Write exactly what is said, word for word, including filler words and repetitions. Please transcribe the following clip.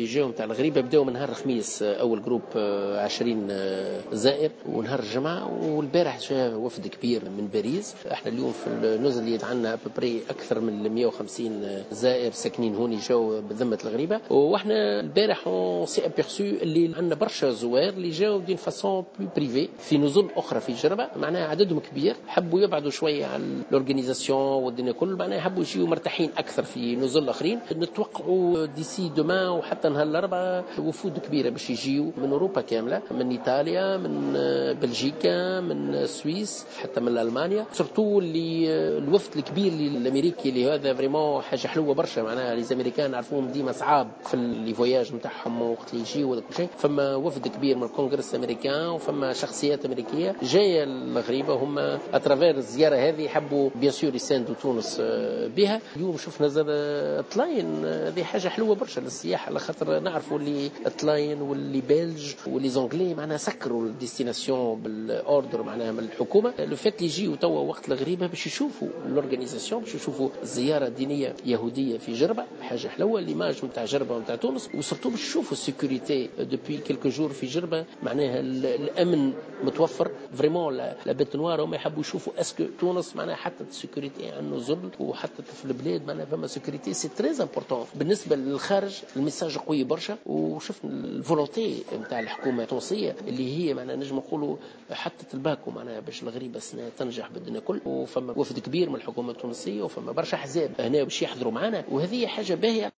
جاو نتاع الغريبه بداو من نهار الخميس اول جروب عشرين زائر، ونهار الجمعه والبارح جاء وفد كبير من باريس. احنا اليوم في النزل اللي عندنا ببري اكثر من مئة وخمسين زائر ساكنين هوني جاو بذمه الغريبه، واحنا البارح اون سي ابيرسو اللي عندنا برشا زوار اللي جاو دين فاسون بلو بريفي في نزل اخرى في جربه، معناها عددهم كبير، حبوا يبعدوا شويه عن الاورغانيزاسيون والدنيا كل، معناها يحبوا يجيو مرتاحين اكثر في نزل اخرين. نتوقعوا ديسي دوما وحتى نهار الاربعاء وفود كبيره باش يجيو من اوروبا كامله، من ايطاليا، من بلجيكا، من السويس، حتى من المانيا. سورتو اللي الوفد الكبير الامريكي اللي هذا فريمون حاجه حلوه برشا، معناها لي امريكان عرفوهم ديما صعاب في لي فواياج نتاعهم وقت اللي يجيو ولا كل شيء. فما وفد كبير من الكونغرس الامريكان وفما شخصيات امريكيه جايه الغريبه، هم اترافير الزياره هذه حبوا بيان سور يساندوا تونس بها. اليوم شفنا زاد طلاين، هذه حاجه حلوه برشا للسياحه، على خاطر نعرفوا اللي طلاين واللي بلج واللي زونغلي معناها سكروا الديستيناسيون بالاوردر معناها من الحكومه. لو فات اللي يجيو توا وقت الغريبه باش يشوفوا الاورغانيزاسيون، باش يشوفوا زياره دينيه يهوديه في جربه، حاجه حلوه ليماج نتاع جربه ونتاع تونس. وسورتو باش يشوفوا السيكوريتي دوبي كيلكو جور في جربه، معناها الامن متوفر فريمون. لا بيت نوار هم يحبوا يشوفوا اسكو تونس معناها حتى السيكوريتي عن نزل، وحتى في البلاد معناها فما سيكوريتي سي تري امبورطون. بالنسبه للخارج الميساج قوي برشا، وشفنا الفولونتي نتاع الحكومه التونسيه اللي هي معناها نجم نقولوا حطت الباكو معناها باش الغريبه السنه تنجح بالدنيا كل. وفما وفد كبير من الحكومه التونسيه وفما برشا احزاب هنا باش يحضروا معنا، وهذه حاجه باهيه.